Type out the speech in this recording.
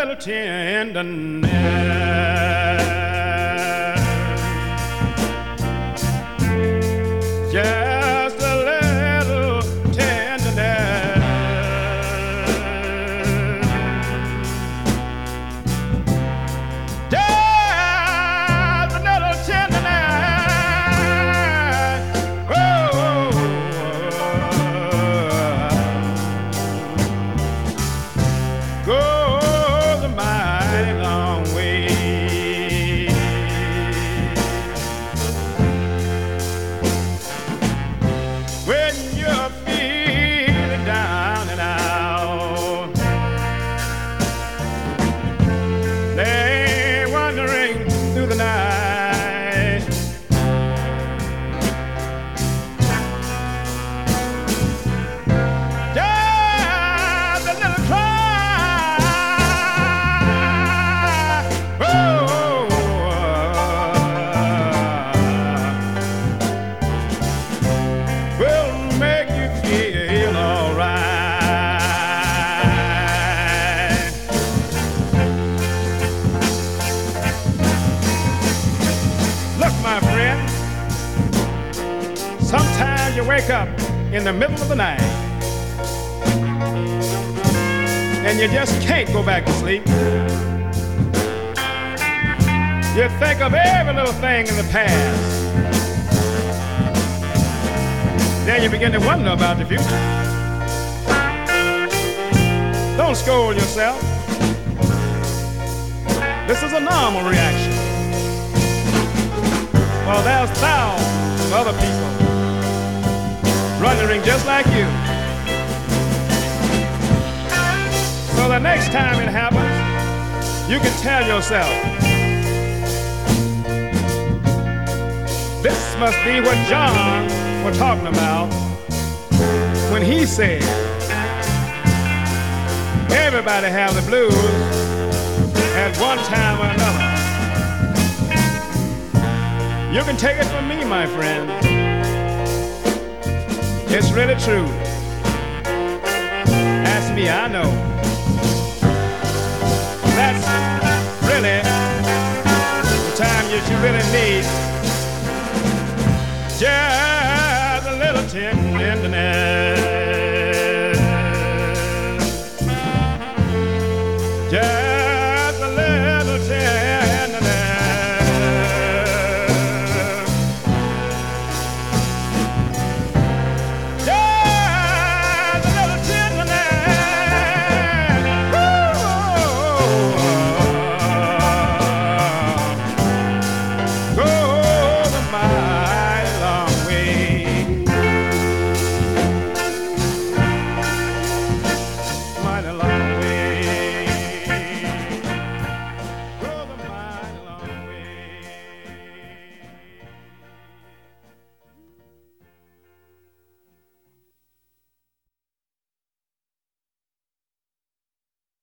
little tenderness. Just a little tenderness. Just a little tenderness. Oh, goes a mighty long way. When you're feeling down and out, lay wandering through the night, just a little cry. Oh, will make you feel alright. Look, my friend, sometimes you wake up in the middle of the night and you just can't go back to sleep. You think of every little thing in the past. Then you begin to wonder about the future. Don't scold yourself. This is a normal reaction. Well, there's thousands of other people wondering just like you. So the next time it happens, you can tell yourself, this must be what John was talking about when he said, everybody have the blues at one time or another. You can take it from me, my friend. It's really true. Ask me, I know. That's really the time that you really need just a little tenderness.